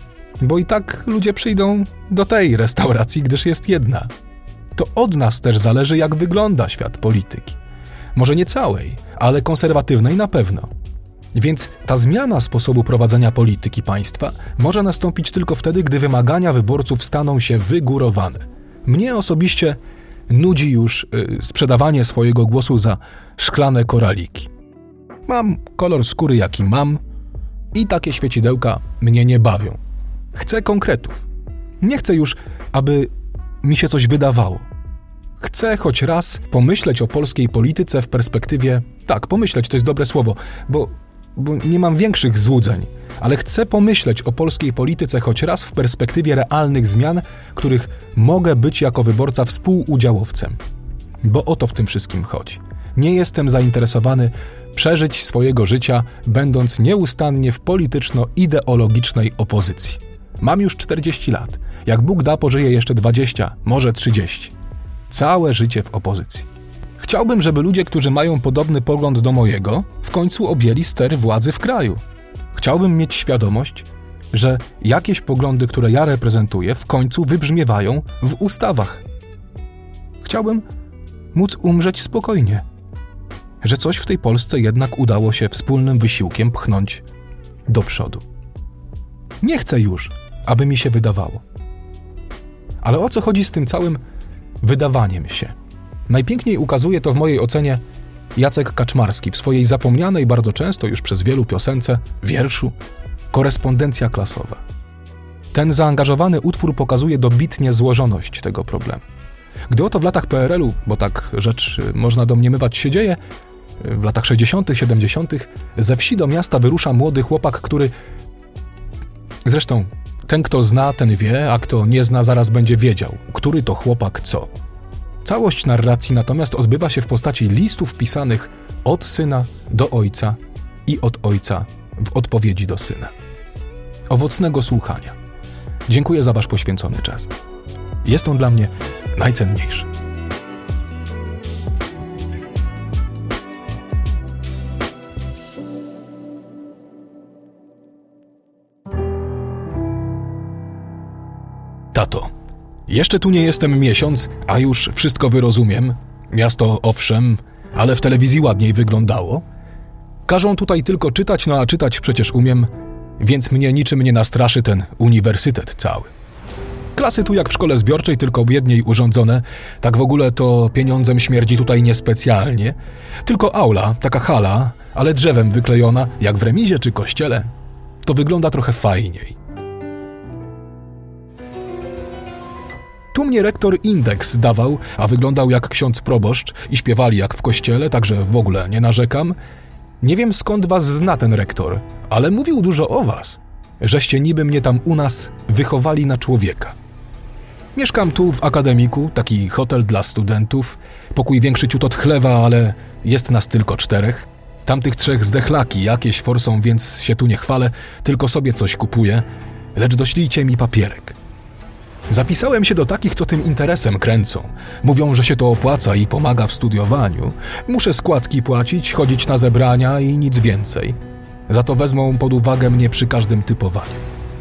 bo i tak ludzie przyjdą do tej restauracji, gdyż jest jedna. To od nas też zależy, jak wygląda świat polityki. Może nie całej, ale konserwatywnej na pewno. Więc ta zmiana sposobu prowadzenia polityki państwa może nastąpić tylko wtedy, gdy wymagania wyborców staną się wygórowane. Mnie osobiście nudzi już sprzedawanie swojego głosu za szklane koraliki. Mam kolor skóry, jaki mam i takie świecidełka mnie nie bawią. Chcę konkretów. Nie chcę już, aby mi się coś wydawało. Chcę choć raz pomyśleć o polskiej polityce w perspektywie... Tak, pomyśleć to jest dobre słowo, bo nie mam większych złudzeń, ale chcę pomyśleć o polskiej polityce choć raz w perspektywie realnych zmian, których mogę być jako wyborca współudziałowcem. Bo o to w tym wszystkim chodzi. Nie jestem zainteresowany przeżyć swojego życia, będąc nieustannie w polityczno-ideologicznej opozycji. Mam już 40 lat. Jak Bóg da, pożyję jeszcze 20, może 30. Całe życie w opozycji. Chciałbym, żeby ludzie, którzy mają podobny pogląd do mojego, w końcu objęli ster władzy w kraju. Chciałbym mieć świadomość, że jakieś poglądy, które ja reprezentuję, w końcu wybrzmiewają w ustawach. Chciałbym móc umrzeć spokojnie. Że coś w tej Polsce jednak udało się wspólnym wysiłkiem pchnąć do przodu. Nie chcę już, aby mi się wydawało. Ale o co chodzi z tym całym wydawaniem się? Najpiękniej ukazuje to w mojej ocenie Jacek Kaczmarski w swojej zapomnianej bardzo często już przez wielu piosence, wierszu Korespondencja klasowa. Ten zaangażowany utwór pokazuje dobitnie złożoność tego problemu. Gdy oto w latach PRL-u, bo tak rzecz można domniemywać się dzieje, w latach 60., 70. ze wsi do miasta wyrusza młody chłopak, który... Zresztą ten, kto zna, ten wie, a kto nie zna, zaraz będzie wiedział, który to chłopak co. Całość narracji natomiast odbywa się w postaci listów pisanych od syna do ojca i od ojca w odpowiedzi do syna. Owocnego słuchania. Dziękuję za wasz poświęcony czas. Jest on dla mnie najcenniejszy. Tato, jeszcze tu nie jestem miesiąc, a już wszystko wyrozumiem. Miasto owszem, ale w telewizji ładniej wyglądało. Każą tutaj tylko czytać, no a czytać przecież umiem, więc mnie niczym nie nastraszy ten uniwersytet cały. Klasy tu jak w szkole zbiorczej, tylko biedniej urządzone. Tak w ogóle to pieniądzem śmierdzi tutaj niespecjalnie. Tylko aula, taka hala, ale drzewem wyklejona, jak w remizie czy kościele. To wygląda trochę fajniej. Tu mnie rektor indeks dawał, a wyglądał jak ksiądz proboszcz i śpiewali jak w kościele, także w ogóle nie narzekam. Nie wiem skąd was zna ten rektor, ale mówił dużo o was, żeście niby mnie tam u nas wychowali na człowieka. Mieszkam tu w akademiku, taki hotel dla studentów, pokój większy ciut od chlewa, ale jest nas tylko 4. Tamtych 3 zdechlaki jakieś forsą, więc się tu nie chwalę, tylko sobie coś kupuję, lecz doślijcie mi papierek. Zapisałem się do takich, co tym interesem kręcą. Mówią, że się to opłaca i pomaga w studiowaniu. Muszę składki płacić, chodzić na zebrania i nic więcej. Za to wezmą pod uwagę mnie przy każdym typowaniu.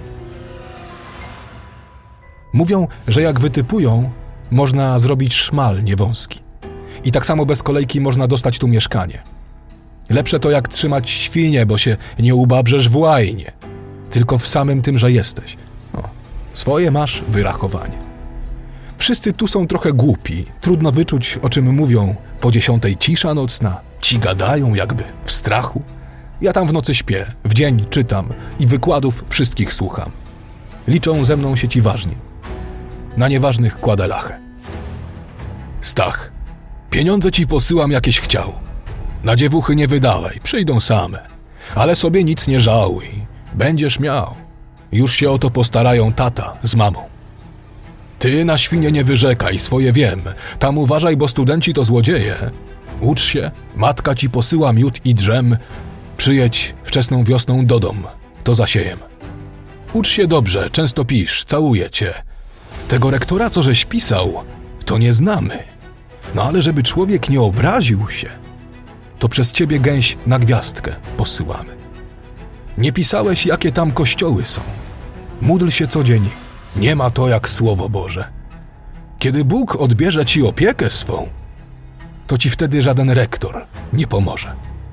Mówią, że jak wytypują, można zrobić szmal niewąski. I tak samo bez kolejki można dostać tu mieszkanie. Lepsze to jak trzymać świnie, bo się nie ubabrzesz w łajnie. Tylko w samym tym, że jesteś. Swoje masz wyrachowanie. Wszyscy tu są trochę głupi, trudno wyczuć, o czym mówią. Po 10 cisza nocna, ci gadają jakby w strachu. Ja tam w nocy śpię, w dzień czytam i wykładów wszystkich słucham. Liczą ze mną się ci ważni. Na nieważnych kładę lachę. Stach, pieniądze ci posyłam jakieś chciał. Na dziewuchy nie wydawaj, przyjdą same. Ale sobie nic nie żałuj, będziesz miał. Już się o to postarają tata z mamą. Ty na świnie nie wyrzekaj, swoje wiem. Tam uważaj, bo studenci to złodzieje. Ucz się, matka ci posyła miód i drzem. Przyjedź wczesną wiosną do dom, to zasiejem. Ucz się dobrze, często pisz, całuję cię. Tego rektora, co żeś pisał, to nie znamy. No ale żeby człowiek nie obraził się, to przez ciebie gęś na gwiazdkę posyłamy. Nie pisałeś, jakie tam kościoły są. Módl się co dzień, nie ma to jak Słowo Boże. Kiedy Bóg odbierze ci opiekę swą, to ci wtedy żaden rektor nie pomoże.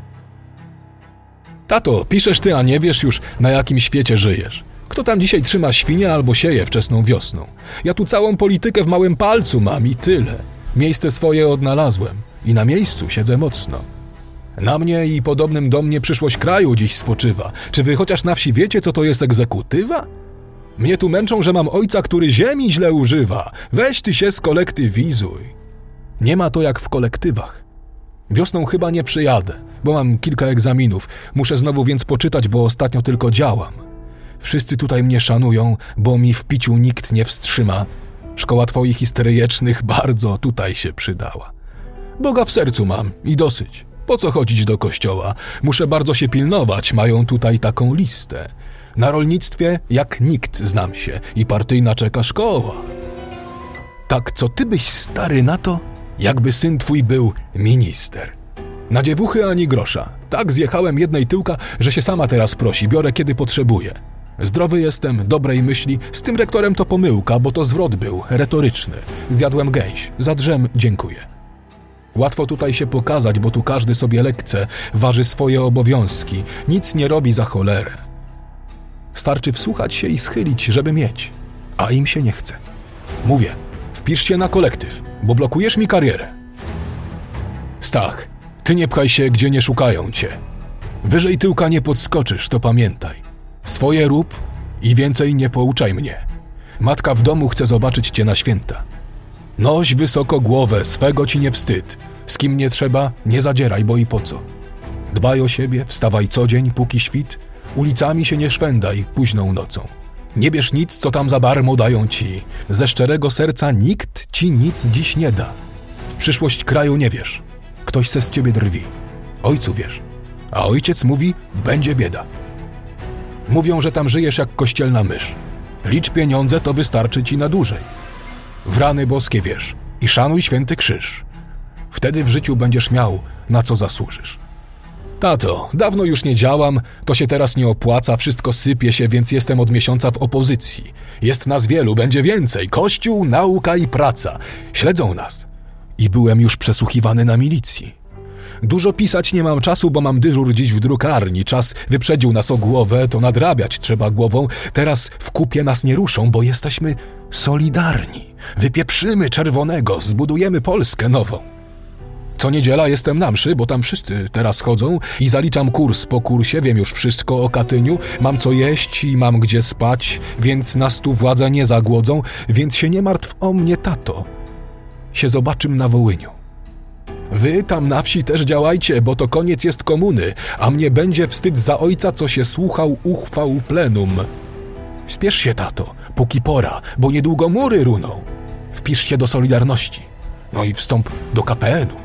Tato, piszesz ty, a nie wiesz już, na jakim świecie żyjesz. Kto tam dzisiaj trzyma świnie albo sieje wczesną wiosną? Ja tu całą politykę w małym palcu mam i tyle. Miejsce swoje odnalazłem i na miejscu siedzę mocno. Na mnie i podobnym do mnie przyszłość kraju dziś spoczywa. Czy wy chociaż na wsi wiecie, co to jest egzekutywa? Mnie tu męczą, że mam ojca, który ziemi źle używa. Weź ty się skolektywizuj. Nie ma to jak w kolektywach. Wiosną chyba nie przyjadę, bo mam kilka egzaminów. Muszę znowu więc poczytać, bo ostatnio tylko działam. Wszyscy tutaj mnie szanują, bo mi w piciu nikt nie wstrzyma. Szkoła twoich histeryjecznych bardzo tutaj się przydała. Boga w sercu mam i dosyć. Po co chodzić do kościoła? Muszę bardzo się pilnować, mają tutaj taką listę. Na rolnictwie jak nikt znam się i partyjna czeka szkoła. Tak, co ty byś stary na to, jakby syn twój był minister. Na dziewuchy ani grosza. Tak zjechałem jednej tyłka, że się sama teraz prosi, biorę kiedy potrzebuję. Zdrowy jestem, dobrej myśli, z tym rektorem to pomyłka, bo to zwrot był, retoryczny. Zjadłem gęś, za drzem dziękuję. Łatwo tutaj się pokazać, bo tu każdy sobie lekce, waży swoje obowiązki, nic nie robi za cholerę. Starczy wsłuchać się i schylić, żeby mieć, a im się nie chce. Mówię, wpisz się na kolektyw, bo blokujesz mi karierę. Stach, ty nie pchaj się, gdzie nie szukają cię. Wyżej tyłka nie podskoczysz, to pamiętaj. Swoje rób i więcej nie pouczaj mnie. Matka w domu chce zobaczyć cię na święta. Noś wysoko głowę, swego ci nie wstyd. Z kim nie trzeba, nie zadzieraj, bo i po co. Dbaj o siebie, wstawaj co dzień, póki świt. Ulicami się nie szwendaj późną nocą. Nie bierz nic, co tam za darmo dają ci. Ze szczerego serca nikt ci nic dziś nie da. W przyszłość kraju nie wiesz. Ktoś se z ciebie drwi. Ojcu wiesz. A ojciec mówi, będzie bieda. Mówią, że tam żyjesz jak kościelna mysz. Licz pieniądze, to wystarczy ci na dłużej. W rany boskie wierz i szanuj święty krzyż. Wtedy w życiu będziesz miał, na co zasłużysz. Tato, dawno już nie działam, to się teraz nie opłaca, wszystko sypie się, więc jestem od miesiąca w opozycji. Jest nas wielu, będzie więcej. Kościół, nauka i praca. Śledzą nas. I byłem już przesłuchiwany na milicji. Dużo pisać nie mam czasu, bo mam dyżur dziś w drukarni. Czas wyprzedził nas o głowę, to nadrabiać trzeba głową. Teraz w kupie nas nie ruszą, bo jesteśmy solidarni. Wypieprzymy czerwonego, zbudujemy Polskę nową. Co niedziela jestem na mszy, bo tam wszyscy teraz chodzą i zaliczam kurs po kursie, wiem już wszystko o Katyniu, mam co jeść i mam gdzie spać, więc nas tu władze nie zagłodzą, więc się nie martw o mnie, tato. Się zobaczym na Wołyniu. Wy tam na wsi też działajcie, bo to koniec jest komuny, a mnie będzie wstyd za ojca, co się słuchał uchwał plenum. Spiesz się, tato, póki pora, bo niedługo mury runą. Wpisz się do Solidarności, no i wstąp do KPN-u.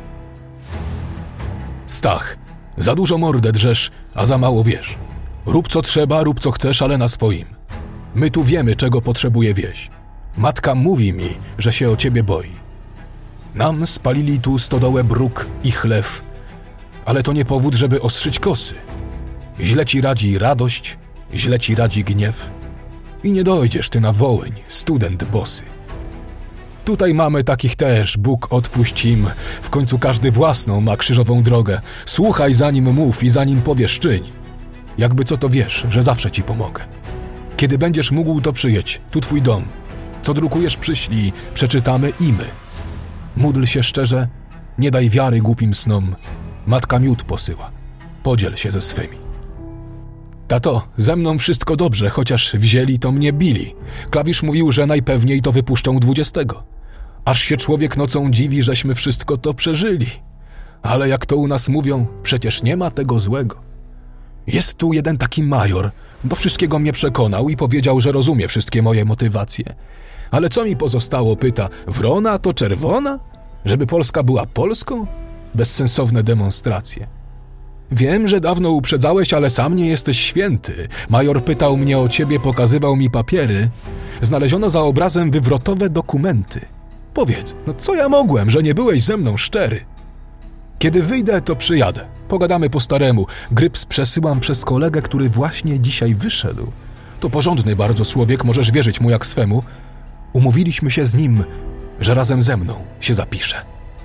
Stach, za dużo mordę drzesz, a za mało wiesz. Rób co trzeba, rób co chcesz, ale na swoim. My tu wiemy, czego potrzebuje wieś. Matka mówi mi, że się o ciebie boi. Nam spalili tu stodołę bruk i chlew, ale to nie powód, żeby ostrzyć kosy. Źle ci radzi radość, źle ci radzi gniew i nie dojdziesz ty na Wołyń, student bosy. Tutaj mamy takich też, Bóg odpuść im, w końcu każdy własną ma krzyżową drogę. Słuchaj zanim mów i zanim powiesz czyń. Jakby co to wiesz, że zawsze ci pomogę. Kiedy będziesz mógł, to przyjedź, tu twój dom. Co drukujesz, przyślij, przeczytamy i my. Módl się szczerze, nie daj wiary głupim snom. Matka miód posyła, podziel się ze swymi. Tato, ze mną wszystko dobrze, chociaż wzięli to mnie bili. Klawisz mówił, że najpewniej to wypuszczą 20. Aż się człowiek nocą dziwi, żeśmy wszystko to przeżyli. Ale jak to u nas mówią, przecież nie ma tego złego. Jest tu jeden taki major, do wszystkiego mnie przekonał i powiedział, że rozumie wszystkie moje motywacje. Ale co mi pozostało, pyta, wrona to czerwona? Żeby Polska była Polską? Bezsensowne demonstracje. Wiem, że dawno uprzedzałeś, ale sam nie jesteś święty. Major pytał mnie o ciebie, pokazywał mi papiery. Znaleziono za obrazem wywrotowe dokumenty. Powiedz, no co ja mogłem, że nie byłeś ze mną szczery? Kiedy wyjdę, to przyjadę. Pogadamy po staremu. Gryps przesyłam przez kolegę, który właśnie dzisiaj wyszedł. To porządny bardzo człowiek, możesz wierzyć mu jak swemu. Umówiliśmy się z nim, że razem ze mną się zapisze.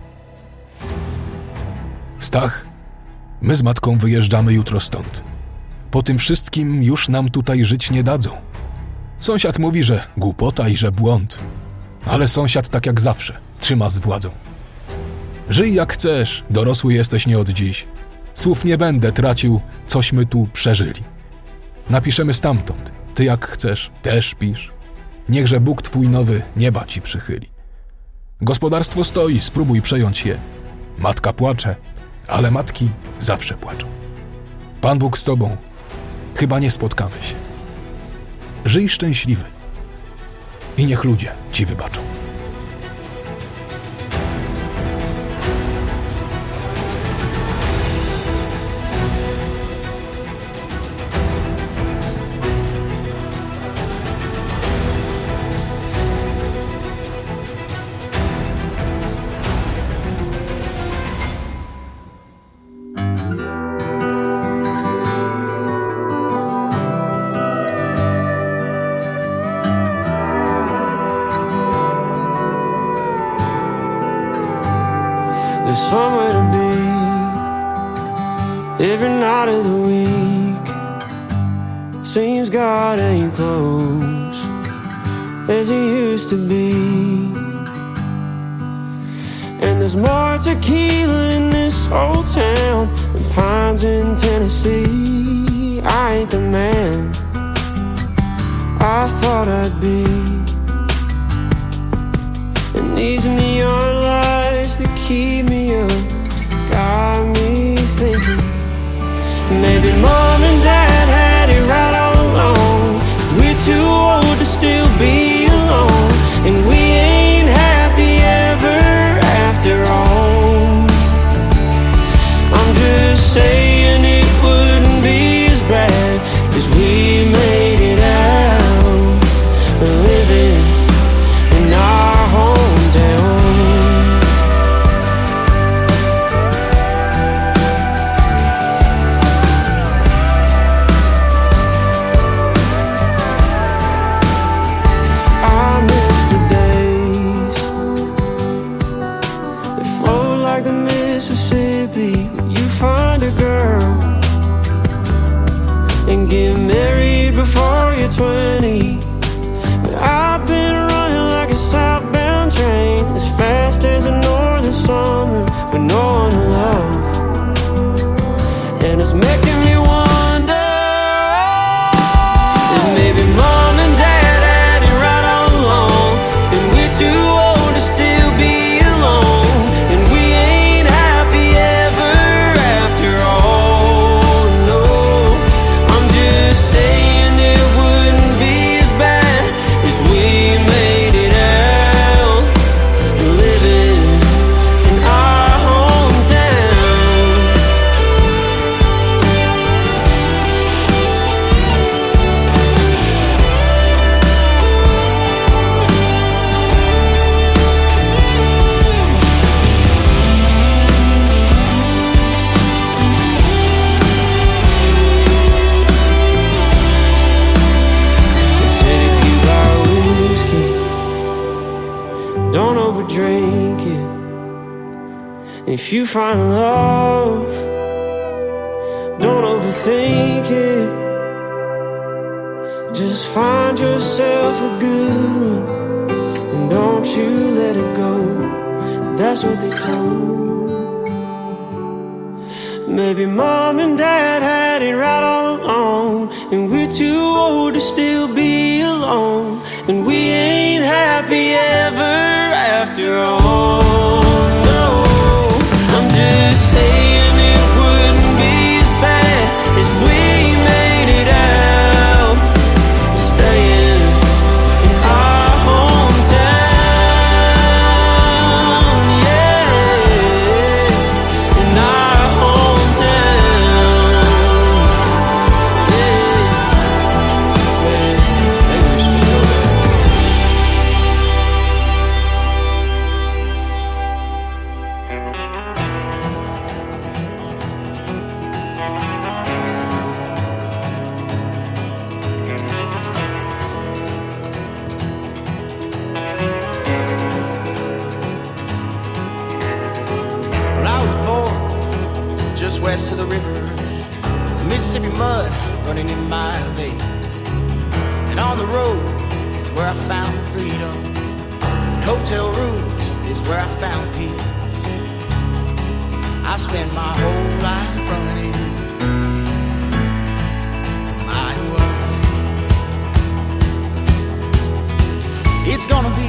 Stach, my z matką wyjeżdżamy jutro stąd. Po tym wszystkim już nam tutaj żyć nie dadzą. Sąsiad mówi, że głupota i że błąd. Ale sąsiad tak jak zawsze trzyma z władzą. Żyj jak chcesz, dorosły jesteś nie od dziś. Słów nie będę tracił, cośmy tu przeżyli. Napiszemy stamtąd, ty jak chcesz, też pisz. Niechże Bóg twój nowy nieba ci przychyli. Gospodarstwo stoi, spróbuj przejąć je. Matka płacze, ale matki zawsze płaczą. Pan Bóg z tobą, chyba nie spotkamy się. Żyj szczęśliwy i niech ludzie ci wybaczą. There's somewhere to be every night of the week. Seems God ain't close as he used to be. And there's more tequila in this old town than pines in Tennessee. I ain't the man I thought I'd be. And these neon lights that keep me up got me thinking, maybe mom and dad had it right all along. We're too old to still be alone, and we ain't happy ever after all. living in our hometown. You find a girl and get married before you're 20. I've been running like a southbound train, as fast as a northern summer with no one to love. And it's making me wonder if maybe mom and dad had it right all along, and we're too old to still be alone, and we ain't happy ever after all. No, I'm just saying it wouldn't be as bad as we made it out, living in our hometown. They said if you buy whiskey, don't overdrink it. And if you find love, don't overthink it. Just find yourself a good one, and don't you let it go. That's what they told. Maybe mom and dad had it right all along, and we're too old to still be alone, and we ain't happy ever after all. No, I'm just saying it wouldn't be as bad as we made it out, staying in our hometown. Yeah, in our hometown. Yeah, maybe we should just go there. Well, I was born just west of the river, Mississippi mud running in my veins. And on the road is where I found freedom, and hotel rooms is where I found peace. I spent my whole life running my world. It's gonna be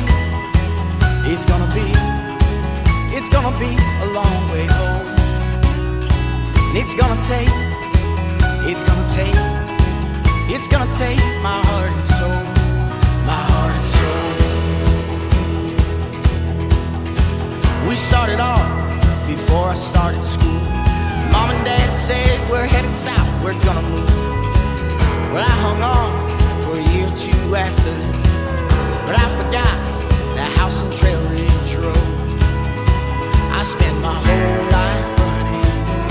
a long way home. And it's gonna take my heart and soul, my heart and soul. We started off before I started school. Mom and Dad said we're headed south, we're gonna move. Well, I hung on for a year or two after, but I forgot that house and Trail Ridge Road. I spent my whole life running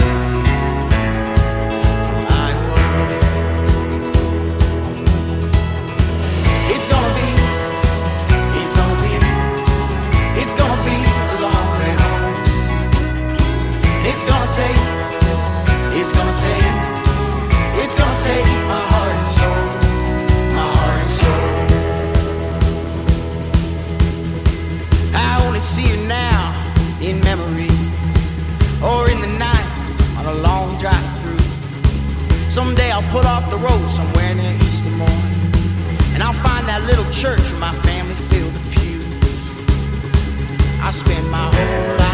from my world. It's gonna be a long way home. It's gonna take my heart and soul, my heart and soul. I only see you now in memories, or in the night on a long drive through. Someday I'll pull off the road somewhere near Easter morning, and I'll find that little church where my family filled the pews. I spend my whole life